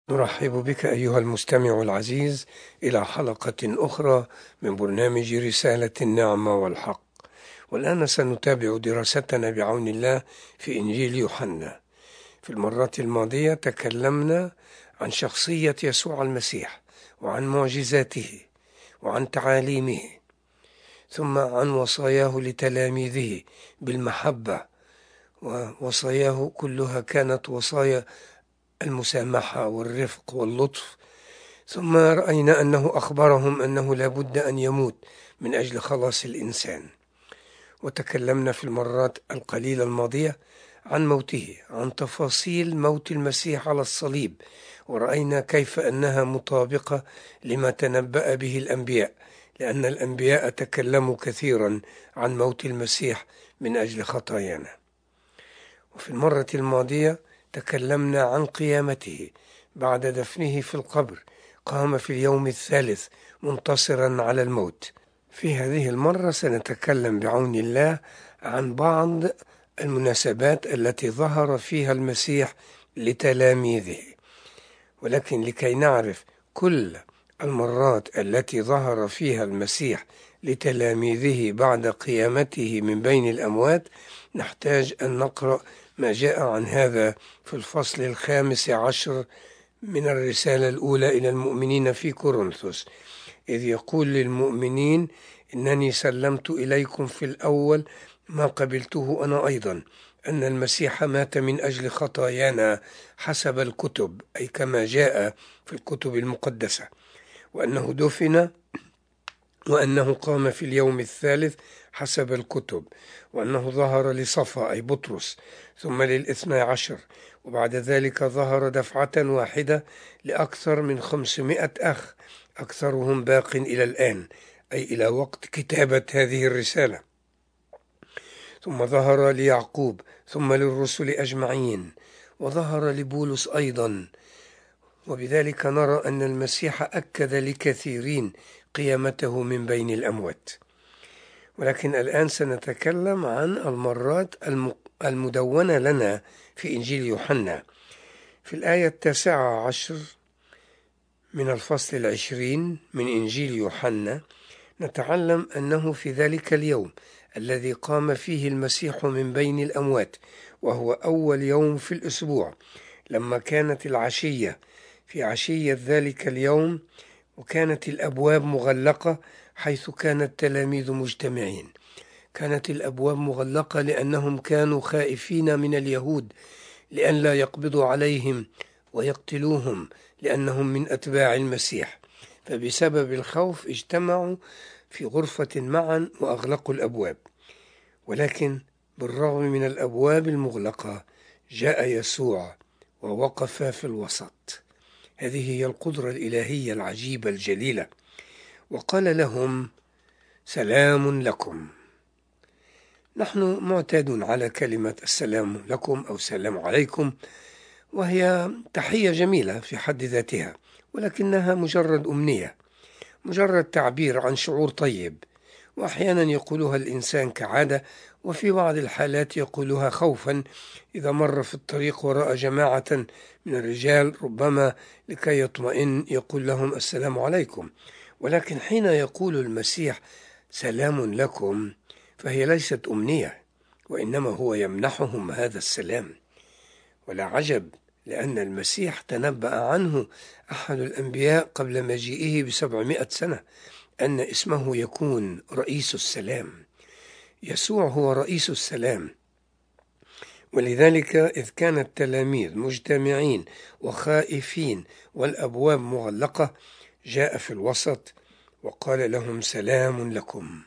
نرحب بك أيها المستمع العزيز إلى حلقة أخرى من برنامج رسالة النعمة والحق. والآن سنتابع دراستنا بعون الله في إنجيل يوحنا. في المرة الماضية تكلمنا عن شخصية يسوع المسيح وعن معجزاته وعن تعاليمه، ثم عن وصاياه لتلاميذه بالمحبة، ووصاياه كلها كانت وصايا المسامحة والرفق واللطف. ثم رأينا أنه أخبرهم أنه لا بد أن يموت من أجل خلاص الإنسان. وتكلمنا في المرات القليلة الماضية عن موته، عن تفاصيل موت المسيح على الصليب، ورأينا كيف أنها مطابقة لما تنبأ به الأنبياء، لأن الأنبياء تكلموا كثيرا عن موت المسيح من أجل خطايانا. وفي المرة الماضية تكلمنا عن قيامته بعد دفنه في القبر، قام في اليوم الثالث منتصرا على الموت. في هذه المرة سنتكلم بعون الله عن بعض المناسبات التي ظهر فيها المسيح لتلاميذه، ولكن لكي نعرف كل المرات التي ظهر فيها المسيح لتلاميذه بعد قيامته من بين الأموات نحتاج أن نقرأ ما جاء عن هذا في الفصل 15 من الرسالة الأولى إلى المؤمنين في كورنثوس، إذ يقول للمؤمنين: إنني سلمت إليكم في الأول ما قبلته أنا أيضا، أن المسيح مات من أجل خطايانا حسب الكتب، أي كما جاء في الكتب المقدسة، وأنه دفن، وأنه قام في اليوم الثالث حسب الكتب، وأنه ظهر لصفا أي بطرس، ثم لل12، وبعد ذلك ظهر دفعة واحدة لأكثر من 500 أخ، أكثرهم باق إلى الآن، أي إلى وقت كتابة هذه الرسالة. ثم ظهر ليعقوب، ثم للرسل أجمعين، وظهر لبولس أيضا. وبذلك نرى أن المسيح أكد لكثيرين قيامته من بين الأموات. ولكن الآن سنتكلم عن المرات المدونة لنا في إنجيل يوحنا. في الآية 19 من الفصل 20 من إنجيل يوحنا نتعلم أنه في ذلك اليوم الذي قام فيه المسيح من بين الأموات، وهو أول يوم في الأسبوع، لما كانت العشية، في عشية ذلك اليوم، وكانت الأبواب مغلقة حيث كان التلاميذ مجتمعين. كانت الأبواب مغلقة لأنهم كانوا خائفين من اليهود لئلا يقبضوا عليهم ويقتلوهم، لأنهم من أتباع المسيح، فبسبب الخوف اجتمعوا في غرفة معا وأغلقوا الأبواب. ولكن بالرغم من الأبواب المغلقة جاء يسوع ووقف في الوسط. هذه هي القدرة الإلهية العجيبة الجليلة، وقال لهم: سلام لكم. نحن معتادون على كلمة السلام لكم أو السلام عليكم، وهي تحية جميلة في حد ذاتها، ولكنها مجرد أمنية، مجرد تعبير عن شعور طيب، وأحيانا يقولها الإنسان كعادة، وفي بعض الحالات يقولها خوفا إذا مر في الطريق ورأى جماعة من الرجال، ربما لكي يطمئن يقول لهم السلام عليكم. ولكن حين يقول المسيح سلام لكم فهي ليست أمنية، وإنما هو يمنحهم هذا السلام. ولا عجب، لأن المسيح تنبأ عنه أحد الأنبياء قبل مجيئه ب700 سنة أن اسمه يكون رئيس السلام. يسوع هو رئيس السلام، ولذلك إذ كان التلاميذ مجتمعين وخائفين والأبواب مغلقة جاء في الوسط وقال لهم سلام لكم.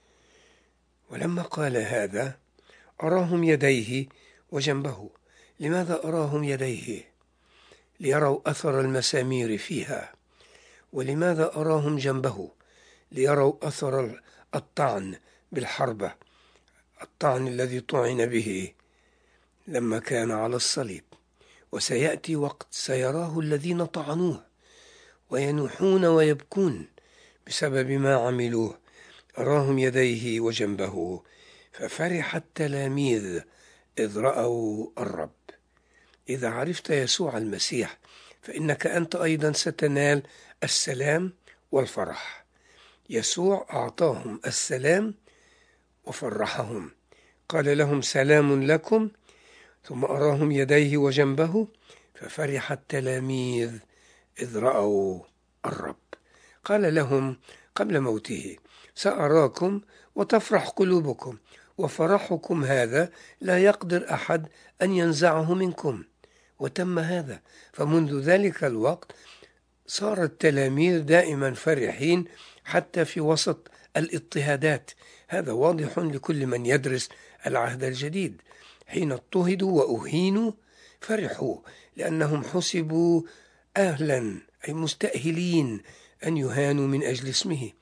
ولما قال هذا أراهم يديه وجنبه. لماذا أراهم يديه؟ ليروا أثر المسامير فيها. ولماذا أراهم جنبه؟ ليروا أثر الطعن بالحربة، الطعن الذي طعن به لما كان على الصليب. وسيأتي وقت سيراه الذين طعنوه وينوحون ويبكون بسبب ما عملوه. أراهم يديه وجنبه. ففرح التلاميذ إذ رأوا الرب. إذا عرفت يسوع المسيح فإنك أنت أيضا ستنال السلام والفرح. يسوع أعطاهم السلام وفرحهم، قال لهم سلام لكم، ثم أراهم يديه وجنبه، ففرح التلاميذ إذ رأوا الرب. قال لهم قبل موته سأراكم وتفرح قلوبكم، وفرحكم هذا لا يقدر أحد أن ينزعه منكم. وتم هذا، فمنذ ذلك الوقت صار التلاميذ دائما فرحين حتى في وسط الاضطهادات. هذا واضح لكل من يدرس العهد الجديد. حين اضطهدوا وأهينوا فرحوا، لأنهم حسبوا أهلا أي مستأهلين أن يهانوا من أجل اسمه.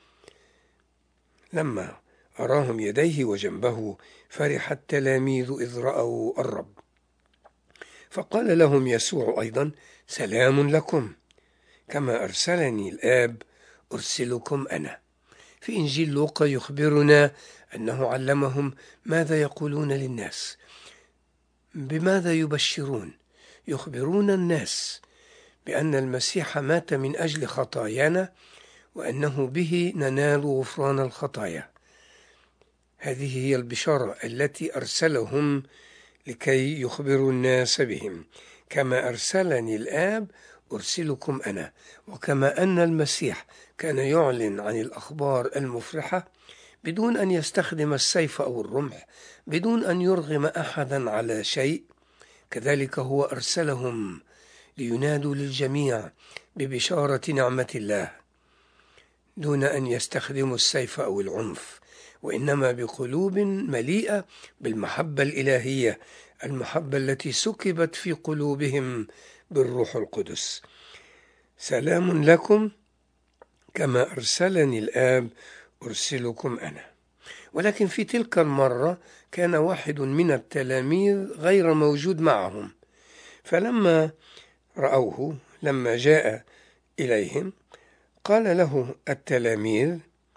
لما أراهم يديه وجنبه فرح التلاميذ إذ رأوا الرب. فقال لهم يسوع أيضا سلام لكم، كما أرسلني الآب أرسلكم أنا. في إنجيل لوقا يخبرنا أنه علمهم ماذا يقولون للناس، بماذا يبشرون. يخبرون الناس بأن المسيح مات من أجل خطايانا، وأنه به ننال غفران الخطايا. هذه هي البشارة التي أرسلهم لكي يخبروا الناس بهم. كما أرسلني الآب أرسلكم أنا. وكما أن المسيح كان يعلن عن الأخبار المفرحة بدون أن يستخدم السيف أو الرمح، بدون أن يرغم أحدا على شيء، كذلك هو أرسلهم لينادوا للجميع ببشارة نعمة الله دون أن يستخدموا السيف أو العنف، وإنما بقلوب مليئة بالمحبة الإلهية، المحبة التي سكبت في قلوبهم بالروح القدس. سلام لكم، كما أرسلني الآب أرسلكم أنا. ولكن في تلك المرة كان واحد من التلاميذ غير موجود معهم، فلما رأوه لما جاء إليهم قال له التلاميذ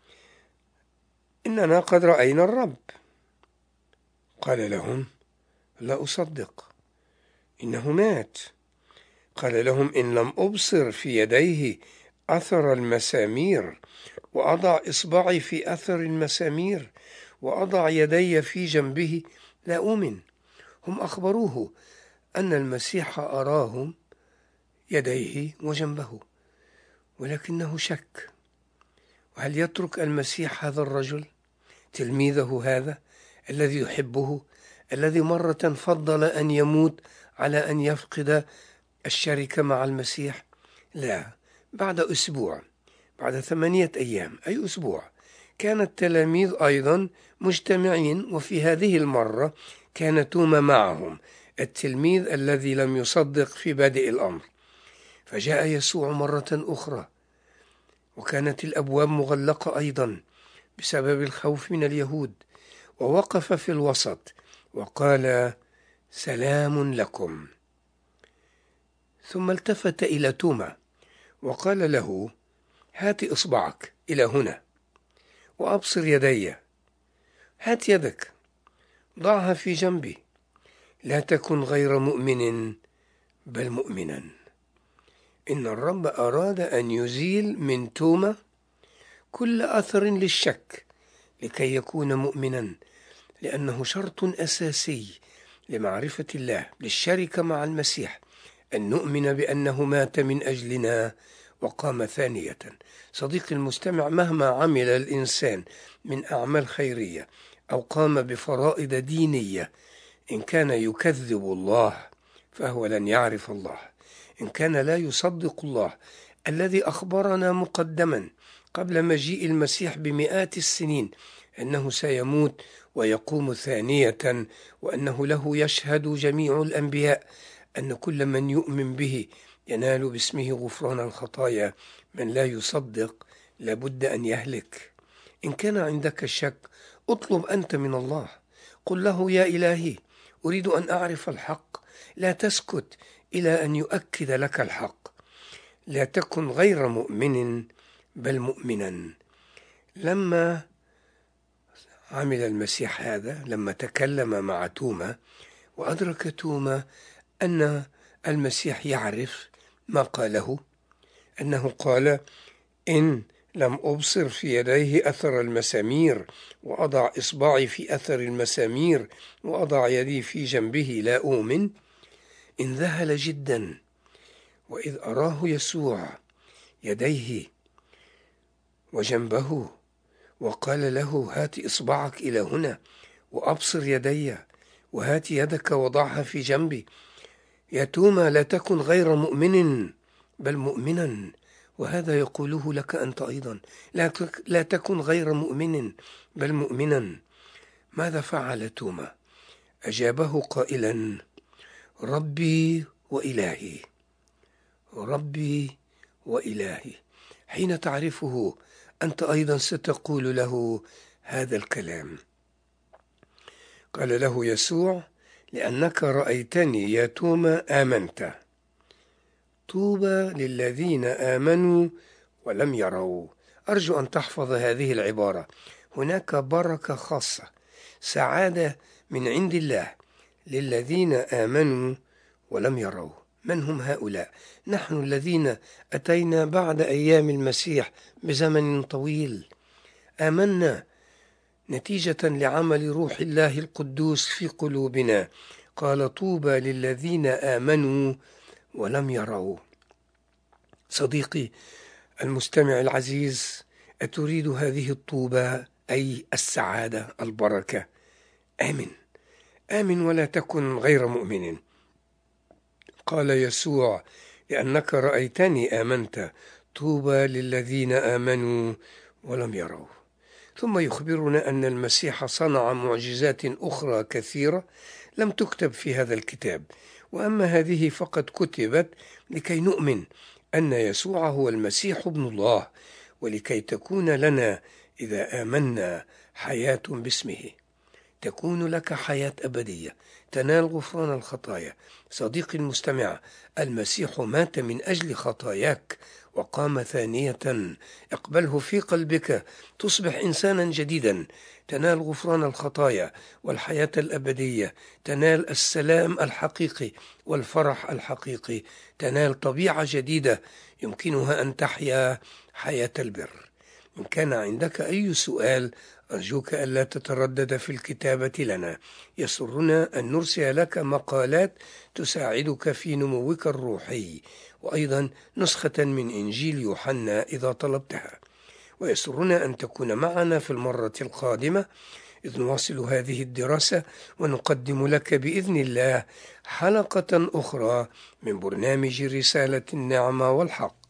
إننا قد رأينا الرب. قال لهم لا أصدق، إنه مات. قال لهم إن لم أبصر في يديه أثر المسامير، وأضع إصبعي في أثر المسامير، وأضع يدي في جنبه، لا أؤمن. هم أخبروه أن المسيح أراهم يديه وجنبه، ولكنه شك. وهل يترك المسيح هذا الرجل تلميذه هذا الذي يحبه، الذي مرة فضل أن يموت على أن يفقد الشركة مع المسيح؟ لا. بعد أسبوع، بعد 8 أيام أي أسبوع، كان التلاميذ أيضا مجتمعين، وفي هذه المرة كان توما معهم، التلميذ الذي لم يصدق في بادئ الأمر. فجاء يسوع مرة أخرى، وكانت الأبواب مغلقة أيضا بسبب الخوف من اليهود، ووقف في الوسط وقال سلام لكم. ثم التفت إلى توما وقال له هات إصبعك إلى هنا وأبصر يدي، هات يدك ضعها في جنبي، لا تكن غير مؤمن بل مؤمنا. إن الرب أراد أن يزيل من توما كل أثر للشك لكي يكون مؤمنا، لأنه شرط أساسي لمعرفة الله، للشركة مع المسيح، أن نؤمن بأنه مات من أجلنا وقام ثانية. صديقي المستمع، مهما عمل الإنسان من أعمال خيرية أو قام بفرائض دينية، إن كان يكذب الله فهو لن يعرف الله. إن كان لا يصدق الله الذي أخبرنا مقدما قبل مجيء المسيح بمئات السنين أنه سيموت ويقوم ثانية، وأنه له يشهد جميع الأنبياء أن كل من يؤمن به ينال باسمه غفران الخطايا، من لا يصدق لابد أن يهلك. إن كان عندك شك اطلب أنت من الله، قل له يا إلهي أريد أن أعرف الحق، لا تسكت إلى أن يؤكد لك الحق. لا تكن غير مؤمن بل مؤمنا. لما عمل المسيح هذا، لما تكلم مع توما وأدرك توما أن المسيح يعرف ما قاله، أنه قال: إن لم أبصر في يديه أثر المسامير وأضع إصبعي في أثر المسامير وأضع يدي في جنبه لا أؤمن. انذهل جدا، وإذ أراه يسوع يديه وجنبه وقال له: هات إصبعك إلى هنا وأبصر يدي، وهات يدك وضعها في جنبي. يا توما، لا تكن غير مؤمن بل مؤمنا. وهذا يقوله لك أنت أيضا، لا تكن غير مؤمن بل مؤمنا. ماذا فعل توما؟ أجابه قائلا: ربي وإلهي، ربي وإلهي. حين تعرفه أنت أيضا ستقول له هذا الكلام. قال له يسوع: لأنك رأيتني يا توما آمنت. طوبى للذين آمنوا ولم يروا. أرجو أن تحفظ هذه العبارة. هناك بركة خاصة، سعادة من عند الله للذين آمنوا ولم يروا. من هم هؤلاء؟ نحن الذين أتينا بعد أيام المسيح بزمن طويل، آمنا نتيجة لعمل روح الله القدوس في قلوبنا. قال: طوبى للذين آمنوا ولم يروا. صديقي المستمع العزيز، أتريد هذه الطوبى، أي السعادة، البركة؟ آمن، آمن ولا تكن غير مؤمن. قال يسوع: لأنك رأيتني آمنت. طوبى للذين آمنوا ولم يروا. ثم يخبرنا أن المسيح صنع معجزات أخرى كثيرة لم تكتب في هذا الكتاب، وأما هذه فقد كتبت لكي نؤمن أن يسوع هو المسيح ابن الله، ولكي تكون لنا إذا آمنا حياة باسمه. تكون لك حياة أبدية، تنال غفران الخطايا. صديقي المستمع، المسيح مات من أجل خطاياك وقام ثانية. اقبله في قلبك، تصبح إنسانا جديدا، تنال غفران الخطايا والحياة الأبدية، تنال السلام الحقيقي والفرح الحقيقي، تنال طبيعة جديدة يمكنها أن تحيا حياة البر. إن كان عندك أي سؤال أرجوك ألا تتردد في الكتابة لنا. يسرنا أن نرسل لك مقالات تساعدك في نموك الروحي، وأيضا نسخة من إنجيل يوحنا إذا طلبتها. ويسرنا أن تكون معنا في المرة القادمة إذ نواصل هذه الدراسة ونقدم لك بإذن الله حلقة أخرى من برنامج رسالة النعمة والحق.